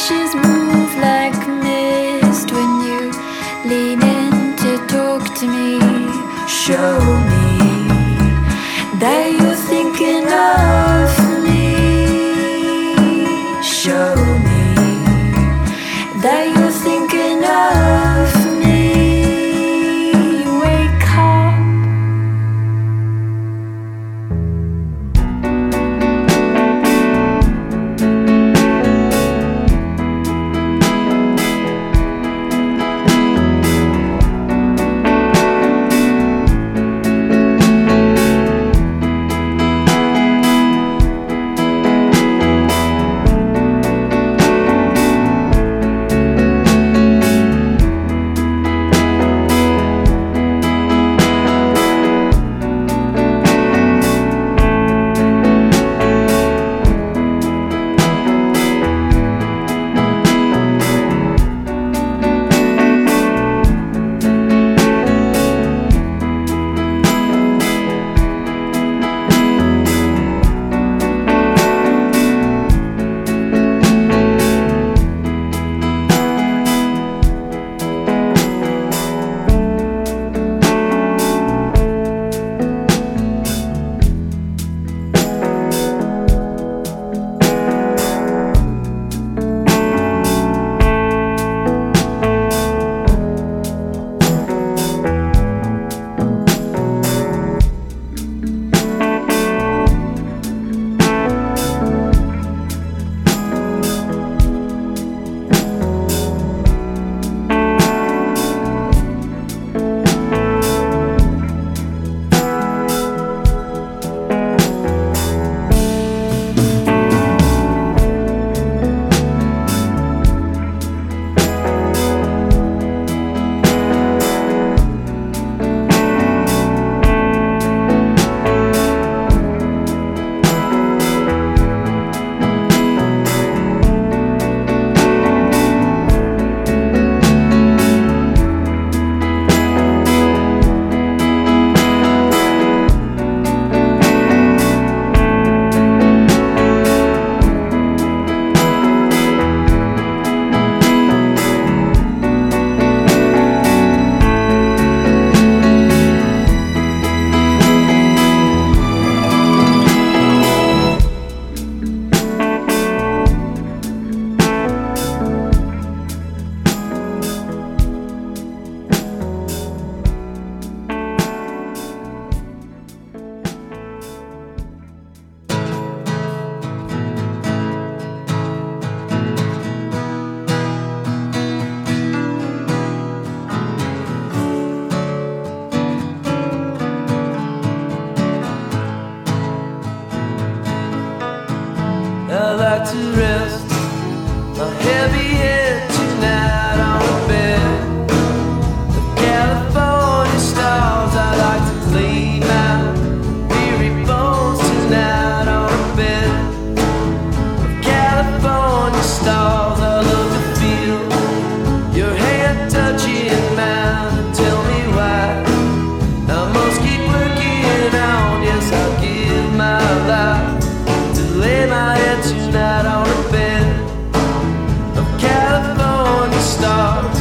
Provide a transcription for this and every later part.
lashes move like mist when you lean in to talk to me. Show me that you're thinking of me. Show me that you're thinking of me. Wake up. To rest my heavy head tonight on a bed of California stars. I like to lay my weary bones tonight on a bed of California stars. I love to feel your hand touching mine and tell me why I must keep working on. Yes, I'll give my life to lay my head tonight on a bed of California stars.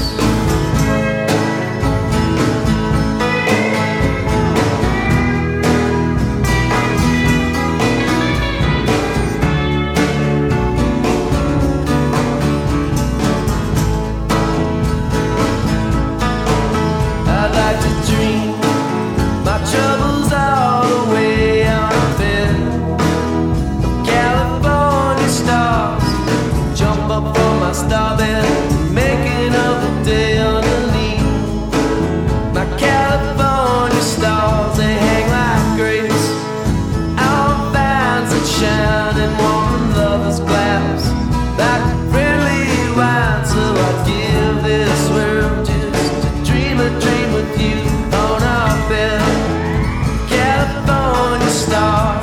I'd like to dream my troubles all away on a bed of California stars. Jump up from my starbed, making up the day underneath my California stars. They hang like grapes on vines that shine in warm lovers' glass, like friendly wine. So I'd give this world just to dream a dream with you on our bed, California stars.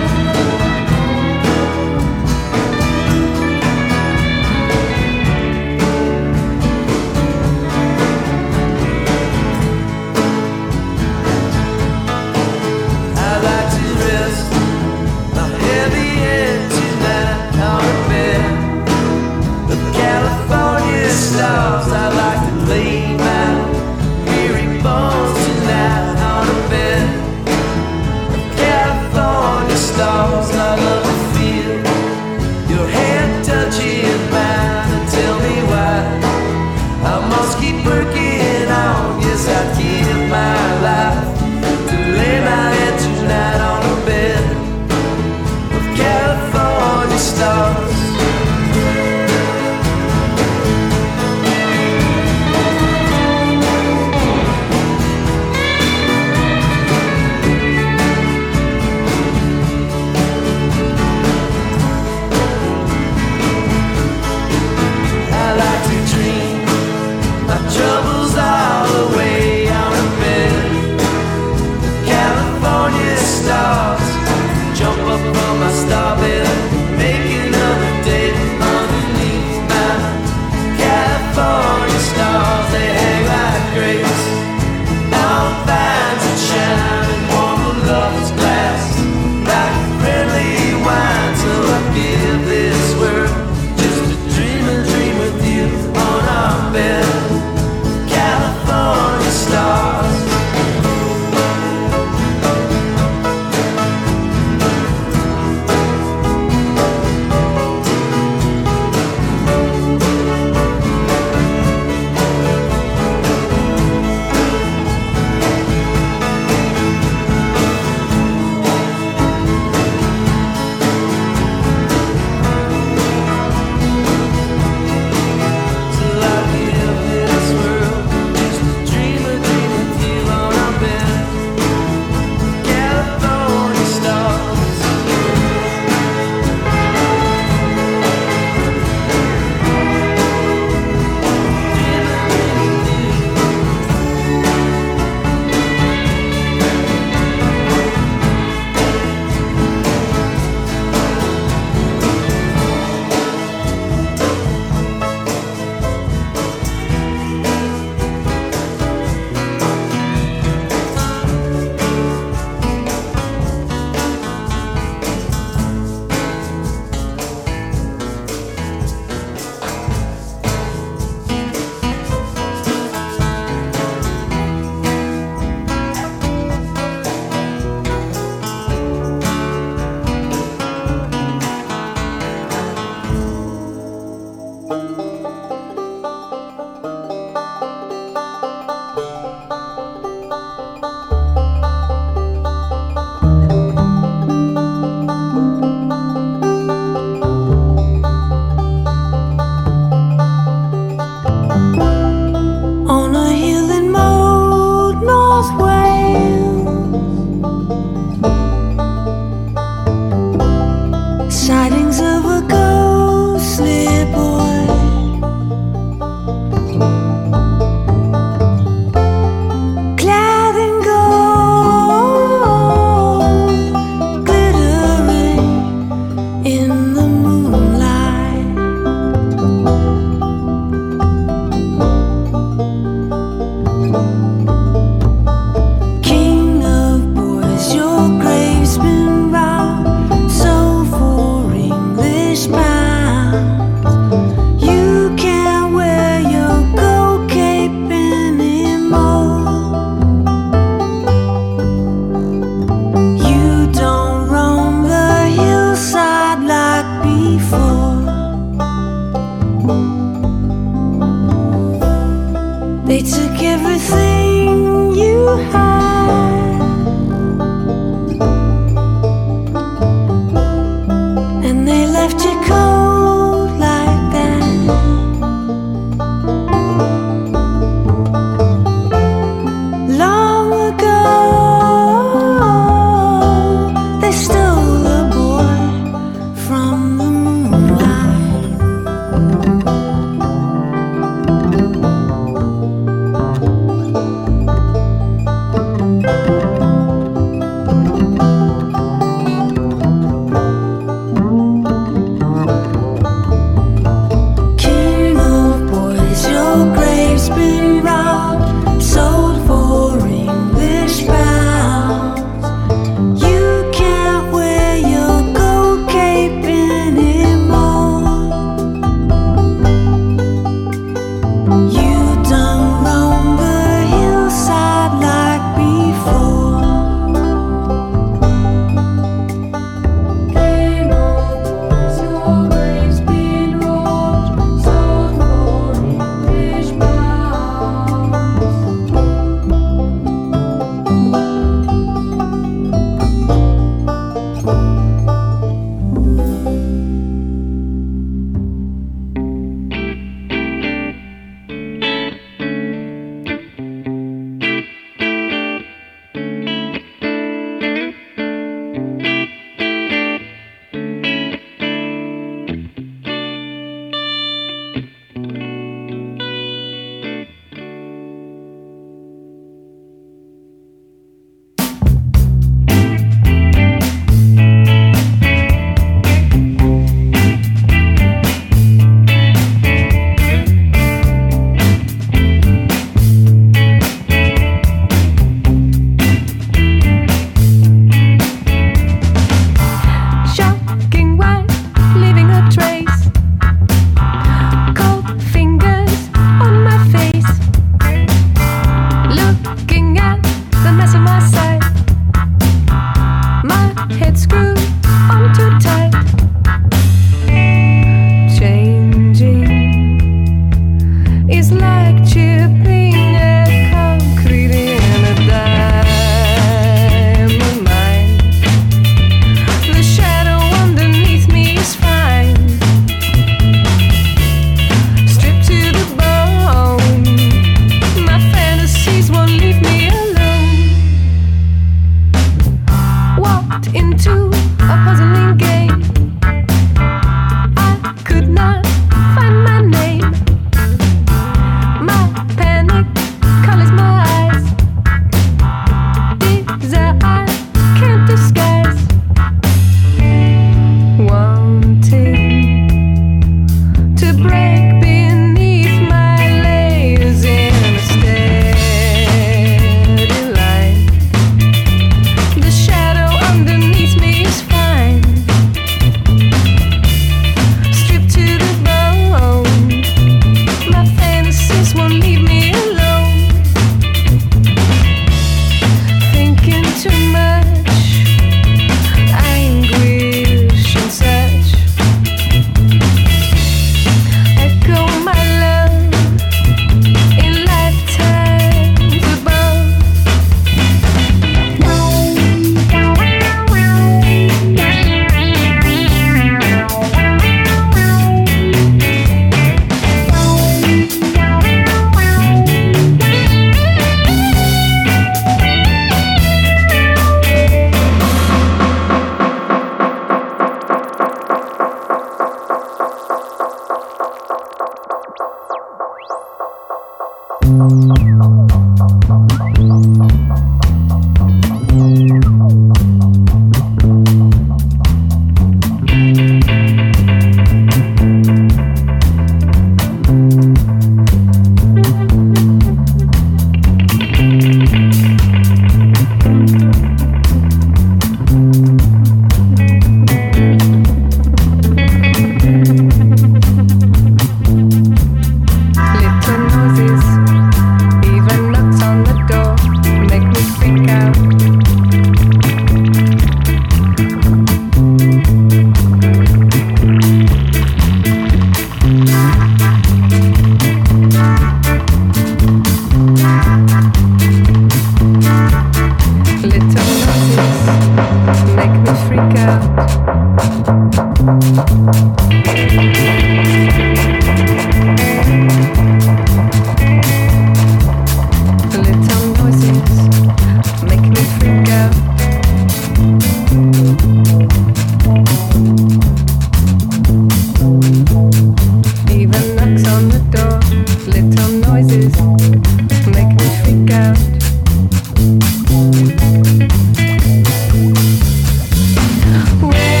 Where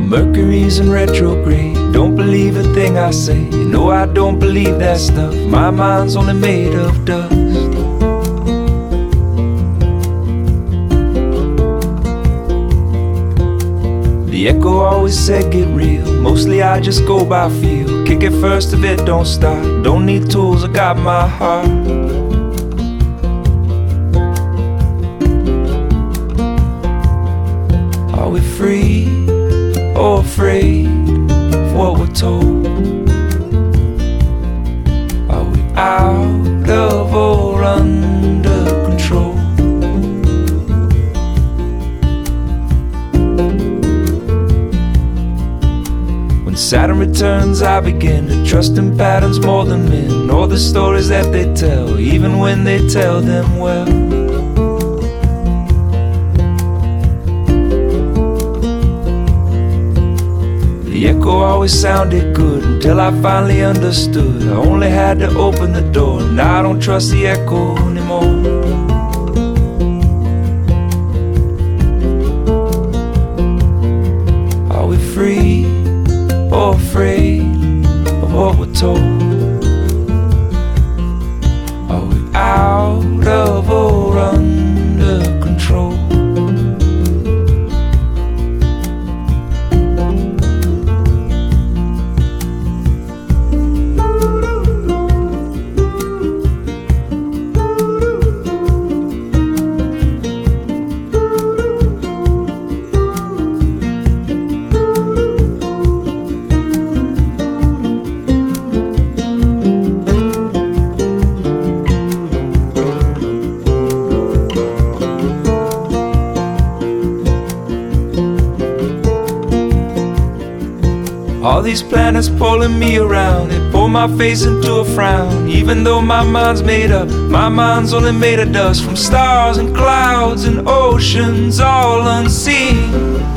Mercury's in retrograde. Don't believe a thing I say. You know I don't believe that stuff. My mind's only made of dust. The echo always said get real. Mostly I just go by feel. Kick it first if it don't start. Don't need tools, I got my heart. Are we free or afraid of what we're told? Are we out of or under control? When Saturn returns, I begin to trust in patterns more than men. All the stories that they tell, even when they tell them well. The echo always sounded good until I finally understood. I only had to open the door. Now I don't trust the echo anymore. Are we free or afraid of what we're told? Are we out of or under control? All these planets pulling me around, they pull my face into a frown. Even though my mind's made up, my mind's only made of dust. From stars and clouds and oceans all unseen.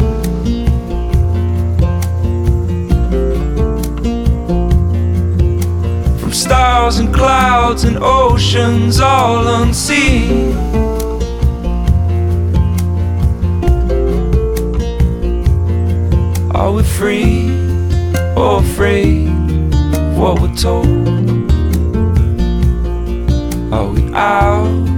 From stars and clouds and oceans all unseen. Are we free or afraid of what we're told? Are we out